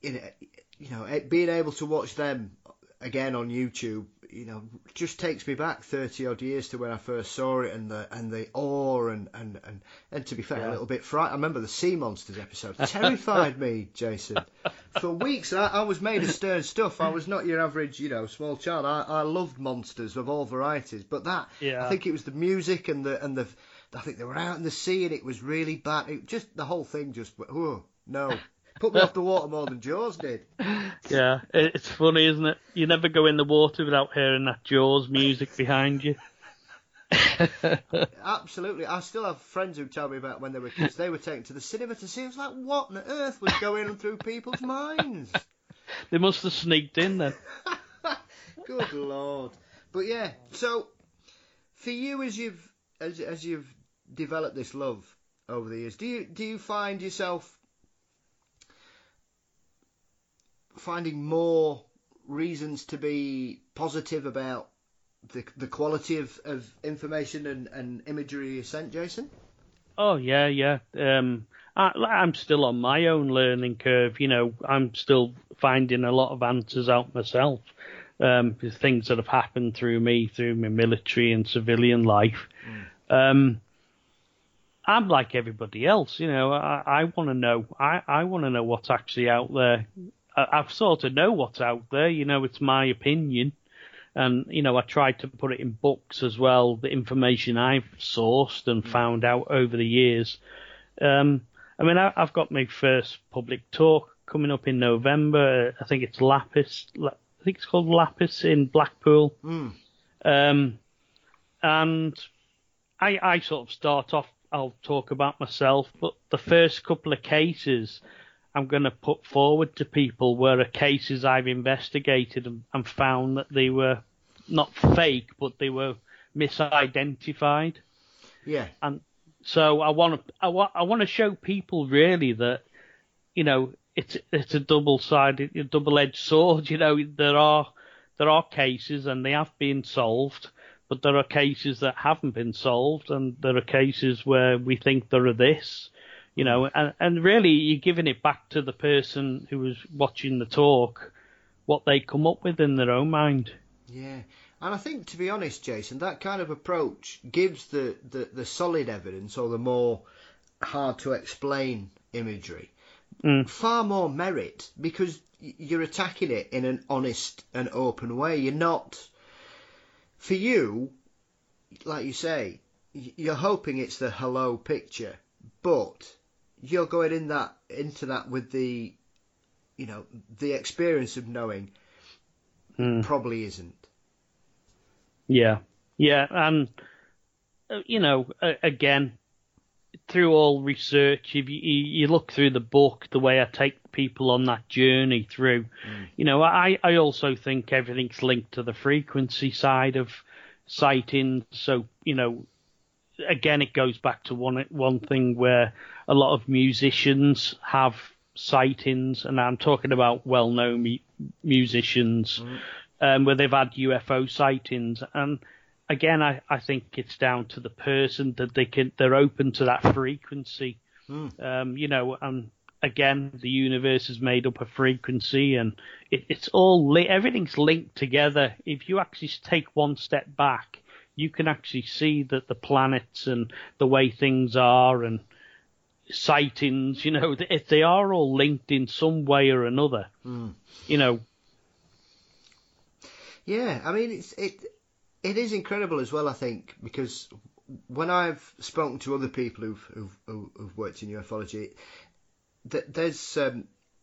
able to watch them again on YouTube, just takes me back 30 odd years to when I first saw it, and the awe and to be fair, a little bit frightened. I remember the Sea Monsters episode terrified me, Jason. For weeks, I was made of stern stuff. I was not your average, small child. I loved monsters of all varieties, but I think it was the music and the I think they were out in the sea and it was really bad. The whole thing just, no. Put me off the water more than Jaws did. Yeah, it's funny, isn't it? You never go in the water without hearing that Jaws music behind you. Absolutely. I still have friends who tell me about when they were kids, they were taken to the cinema to see it. I was like, what on earth was going through people's minds? They must have sneaked in then. Good Lord. But yeah, so for you, as you've developed this love over the years, do you find yourself finding more reasons to be positive about the quality of information and imagery you sent, Jason? Oh yeah. I'm still on my own learning curve. I'm still finding a lot of answers out myself. Things that have happened through my military and civilian life. I'm like everybody else. I want to know. I want to know what's actually out there. I sort of know what's out there. It's my opinion. And, I tried to put it in books as well, the information I've sourced and found out over the years. I mean, I've got my first public talk coming up in November. I think it's Lapis. I think it's called Lapis in Blackpool. And I sort of start off, I'll talk about myself, but the first couple of cases I'm going to put forward to people were cases I've investigated and found that they were not fake, but they were misidentified. Yeah. And so I want to show people really that, you know, it's a double-sided, double-edged sword. You know, there are cases and they have been solved, but there are cases that haven't been solved, and there are cases where we think there are this, you know, and really you're giving it back to the person who was watching the talk, what they come up with in their own mind. Yeah. And I think, to be honest, Jason, that kind of approach gives the solid evidence, or the more hard to explain imagery, far more merit, because you're attacking it in an honest and open way. You're not, for you, like you say, you're hoping it's the hello picture, but you're going into that with the, you know, the experience of knowing probably isn't. Yeah, and you know, again, through all research, if you look through the book, the way I take people on that journey through, you know, I also think everything's linked to the frequency side of sightings. So, you know, again, it goes back to one thing where a lot of musicians have sightings, and I'm talking about well-known musicians, where they've had UFO sightings. And again, I think it's down to the person that they're open to that frequency. You know, and again, the universe is made up of frequency, and it's all everything's linked together. If you actually take one step back, you can actually see that the planets and the way things are and sightings, you know, if they are all linked in some way or another, you know. Yeah, I mean, it is incredible as well, I think, because when I've spoken to other people who've worked in ufology, there's a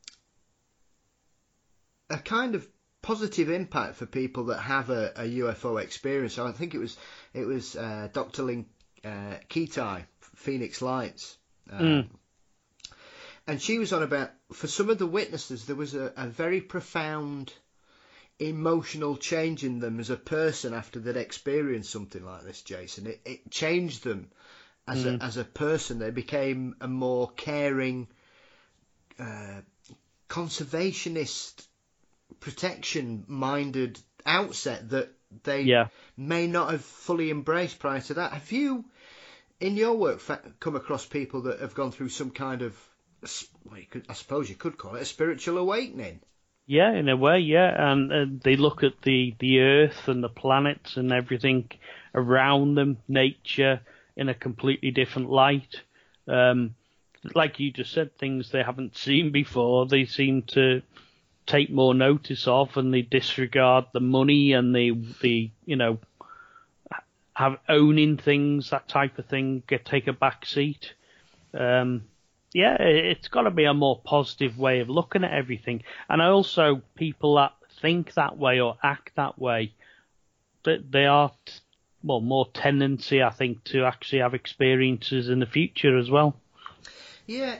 kind of positive impact for people that have a UFO experience. So I think it was Dr. Lynn Ketai, Phoenix Lights, and she was on about, for some of the witnesses, there was a very profound emotional change in them as a person after they'd experienced something like this, Jason. It changed them as a person. They became a more caring, conservationist, protection-minded outset that they may not have fully embraced prior to that. Have you, in your work, come across people that have gone through some kind of, I suppose you could call it a spiritual awakening? Yeah, in a way, yeah, and they look at the Earth and the planets and everything around them, nature, in a completely different light. Like you just said, things they haven't seen before, they seem to take more notice of, and they disregard the money and the you know, have owning things, that type of thing, take a back seat. Yeah, it's got to be a more positive way of looking at everything. And also, people that think that way or act that way, they are, well, more tendency, I think, to actually have experiences in the future as well. Yeah,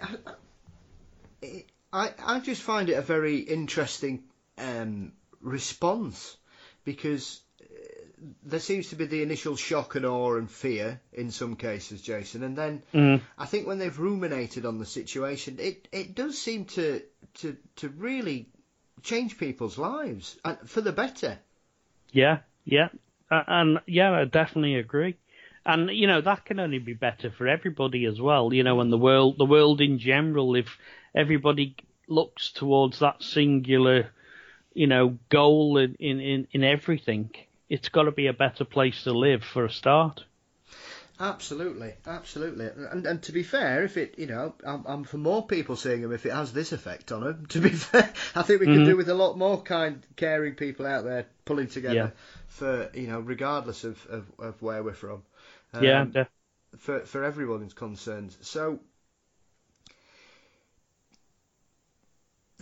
I just find it a very interesting response, because there seems to be the initial shock and awe and fear in some cases, Jason, and then I think when they've ruminated on the situation, it does seem to really change people's lives for the better. Yeah, and I definitely agree. And you know, that can only be better for everybody as well. You know, and the world in general. If everybody looks towards that singular, you know, goal in everything, it's got to be a better place to live for a start. Absolutely. And to be fair, if it, you know, I'm for more people seeing them if it has this effect on them. To be fair, I think we could do with a lot more kind, caring people out there pulling together for, you know, regardless of where we're from. For everyone's concerned. So,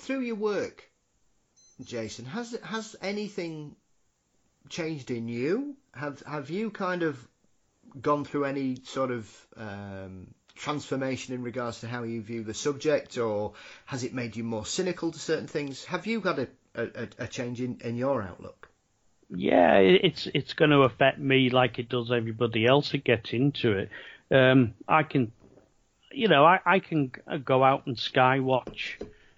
through your work, Jason, has anything changed in you? Have you kind of gone through any sort of transformation in regards to how you view the subject, or has it made you more cynical to certain things? Have you got a change in your outlook? Yeah, it's going to affect me like it does everybody else that gets into it. I can, I can go out and sky watch.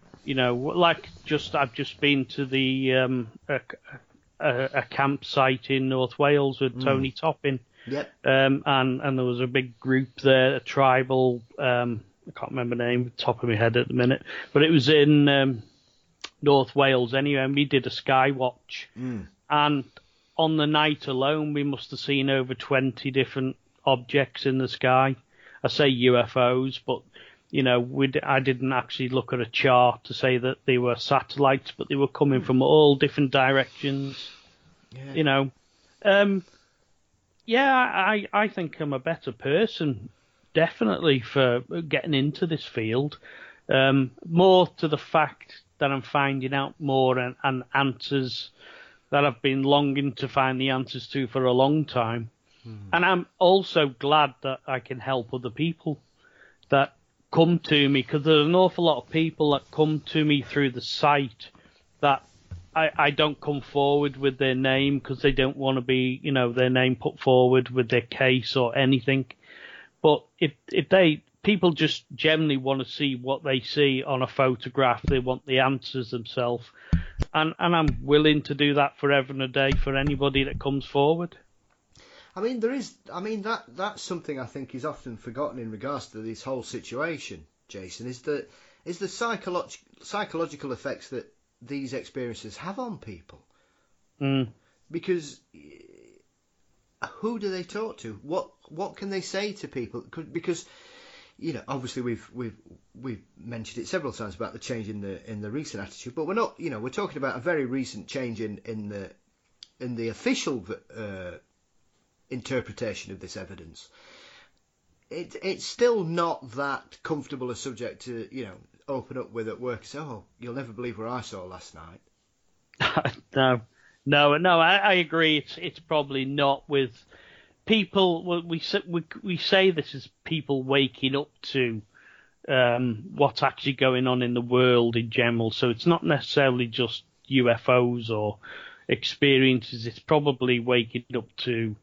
I've just been to the a campsite in North Wales with Tony Topping. Yep. And there was a big group there, a tribal. I can't remember the name, top of my head at the minute, but it was in North Wales anyway. And we did a sky watch. And on the night alone, we must have seen over 20 different objects in the sky. I say UFOs, but, I didn't actually look at a chart to say that they were satellites, but they were coming from all different directions. Yeah. I think I'm a better person, definitely, for getting into this field. More to the fact that I'm finding out more and answers that I've been longing to find the answers to for a long time. And I'm also glad that I can help other people that come to me, because there's an awful lot of people that come to me through the site that I don't come forward with their name because they don't want to be, their name put forward with their case or anything. But if people just generally want to see what they see on a photograph, they want the answers themselves. And I'm willing to do that forever and a day for anybody that comes forward. That's something I think is often forgotten in regards to this whole situation, Jason, is the psychological effects that these experiences have on people. Because who do they talk to? What can they say to people? Because obviously we've mentioned it several times about the change in the recent attitude, but we're not, we're talking about a very recent change in the official interpretation of this evidence. It's still not that comfortable a subject to open up with at work and say, "Oh, you'll never believe what I saw last night." No, I agree. It's probably not with people. We say this is people waking up to what's actually going on in the world in general. So it's not necessarily just UFOs or experiences. It's probably waking up to,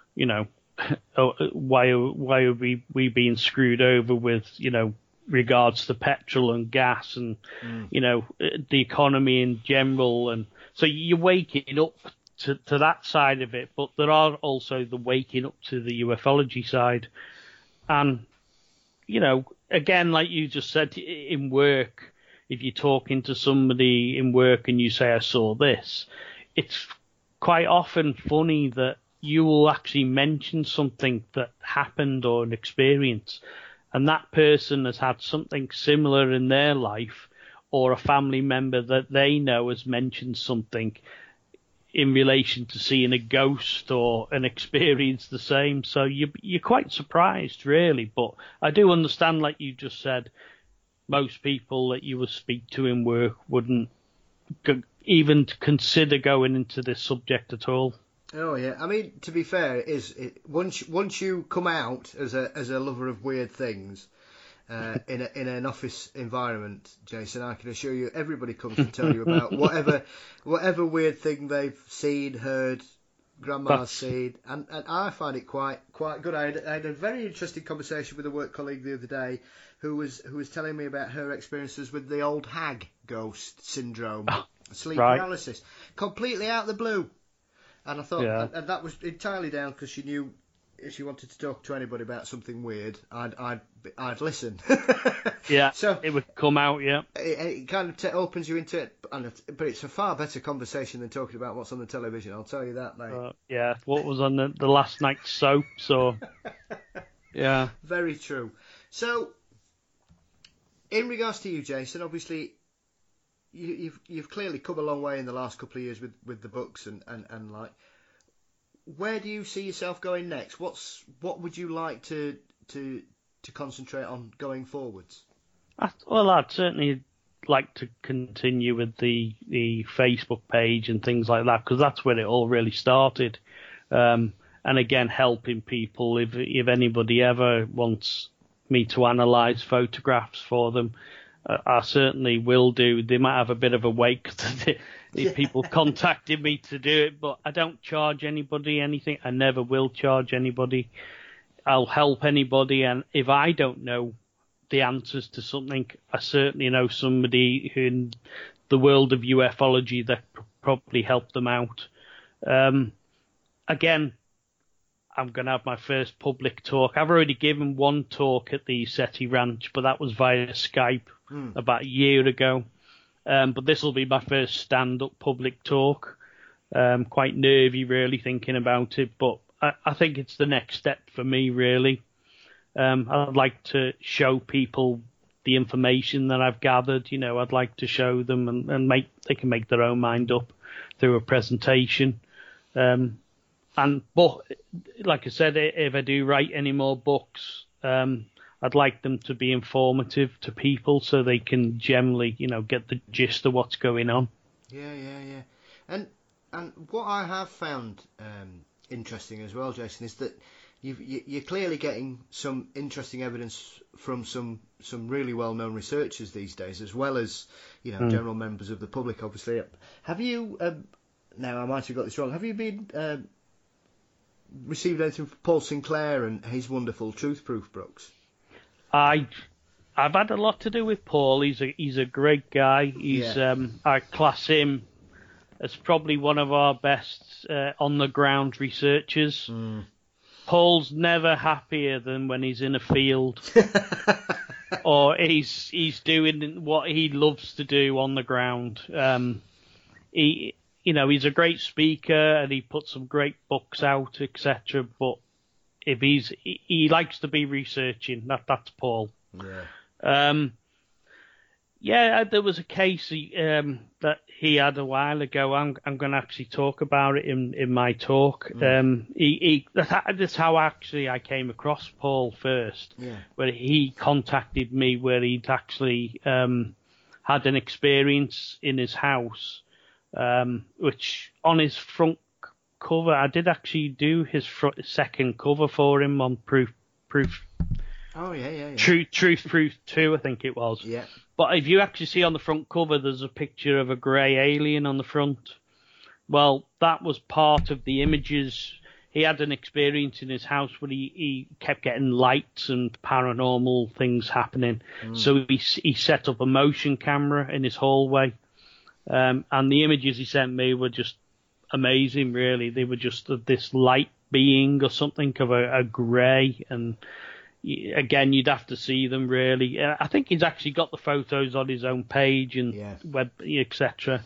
why are we being screwed over with, regards to petrol and gas and, the economy in general. And so you're waking up to that side of it, but there are also the waking up to the ufology side. And, again, like you just said, in work, if you're talking to somebody in work and you say, I saw this, it's quite often funny that you will actually mention something that happened or an experience, and that person has had something similar in their life, or a family member that they know has mentioned something in relation to seeing a ghost or an experience the same. So you're quite surprised, really. But I do understand, like you just said, most people that you would speak to in work wouldn't even consider going into this subject at all. Oh yeah, to be fair, once you come out as a lover of weird things in an office environment, Jason, I can assure you, everybody comes to tell you about whatever weird thing they've seen, heard, grandma's seen, and I find it quite good. I had a very interesting conversation with a work colleague the other day who was telling me about her experiences with the old hag ghost syndrome, sleep paralysis, completely out of the blue. And I thought, and that was entirely down because she knew if she wanted to talk to anybody about something weird, I'd listen. Yeah, so it would come out. Yeah, it kind of opens you into it, but it's a far better conversation than talking about what's on the television. I'll tell you that, mate. Yeah, what was on the last night's soap? So, yeah, very true. So, in regards to you, Jason, obviously, you've clearly come a long way in the last couple of years with the books and like. Where do you see yourself going next? What would you like to concentrate on going forwards? I'd certainly like to continue with the Facebook page and things like that, because that's where it all really started. And again, helping people. If anybody ever wants me to analyse photographs for them, I certainly will do. They might have a bit of a wait if people contacted me to do it, but I don't charge anybody anything. I never will charge anybody. I'll help anybody, and if I don't know the answers to something, I certainly know somebody who in the world of ufology that probably help them out. Again, I'm going to have my first public talk. I've already given one talk at the SETI Ranch, but that was via Skype about a year ago. But this will be my first stand-up public talk. Quite nervy, really, thinking about it, but I think it's the next step for me, really. I'd like to show people the information that I've gathered. I'd like to show them and they can make their own mind up through a presentation. But like I said, if I do write any more books, I'd like them to be informative to people so they can generally, get the gist of what's going on. Yeah. And what I have found interesting as well, Jason, is that you're clearly getting some interesting evidence from some really well-known researchers these days, as well as general members of the public. Obviously, have you? Now I might have got this wrong. Have you been received anything from Paul Sinclair and his wonderful Truth Proof books? I've had a lot to do with Paul. He's a great guy. I class him as probably one of our best on the ground researchers. Paul's never happier than when he's in a field or he's doing what he loves to do on the ground. He's a great speaker and he puts some great books out, etc. But if he likes to be researching, that's Paul. There was a case that he had a while ago. I'm going to actually talk about it in my talk. That's how actually I came across Paul first. Where he contacted me, where he'd actually had an experience in his house, which on his front cover, I did actually do his second cover for him on Proof. Oh yeah. Truth Proof 2, I think it was. Yeah. But if you actually see on the front cover, there's a picture of a grey alien on the front. Well, that was part of the images. He had an experience in his house where he kept getting lights and paranormal things happening. So he set up a motion camera in his hallway. And the images he sent me were just amazing, really. They were just this light being or something of a grey, and again, you'd have to see them, really. I think he's actually got the photos on his own page and web, etc.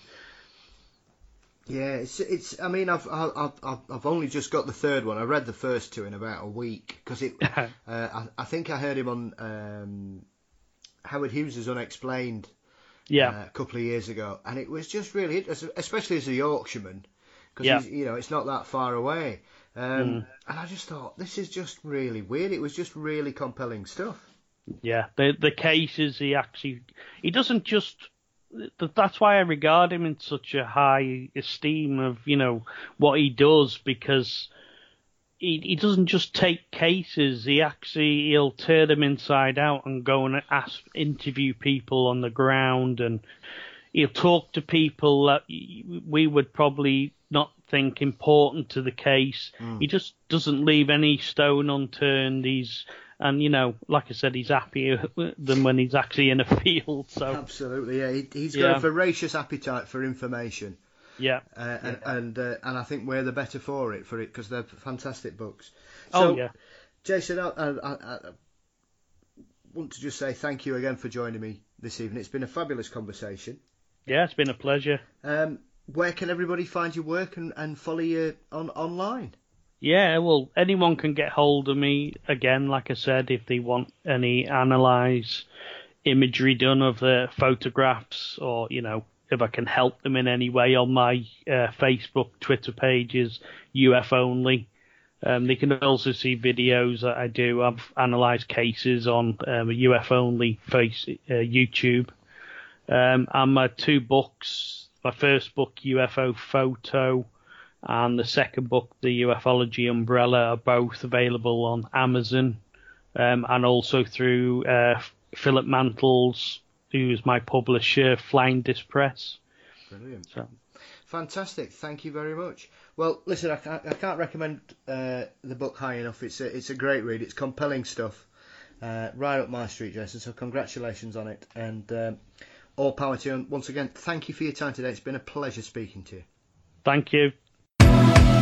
Yeah, it's. I mean, I've only just got the third one. I read the first two in about a week because it. I think I heard him on Howard Hughes' Unexplained. A couple of years ago, and it was just really, especially as a Yorkshireman, because it's not that far away. And I just thought, this is just really weird. It was just really compelling stuff. Yeah, the cases he doesn't just. That's why I regard him in such a high esteem of what he does, because he doesn't just take cases. He'll turn them inside out and go and interview people on the ground, and he'll talk to people that we would probably not think important to the case. He just doesn't leave any stone unturned. Like I said, he's happier than when he's actually in a field. So absolutely, yeah. He's got a voracious appetite for information. Yeah, and I think we're the better for it because they're fantastic books. So, Jason, I want to just say thank you again for joining me this evening. It's been a fabulous conversation. Yeah, it's been a pleasure. Where can everybody find your work and follow you online? Yeah, well, anyone can get hold of me, again, like I said, if they want any analyse imagery done of the photographs, or, if I can help them in any way on my Facebook, Twitter pages, UF Only. They can also see videos that I do. I've analysed cases on UF Only YouTube. And my 2 books, my first book, UFO Photo, and the second book, The Ufology Umbrella, are both available on Amazon, and also through Philip Mantles, who's my publisher, Flying Disc Press. Brilliant. So. Fantastic. Thank you very much. Well, listen, I can't recommend the book high enough. It's a great read. It's compelling stuff. Right up my street, Jason. So congratulations on it. And all power to you. And once again, thank you for your time today. It's been a pleasure speaking to you. Thank you.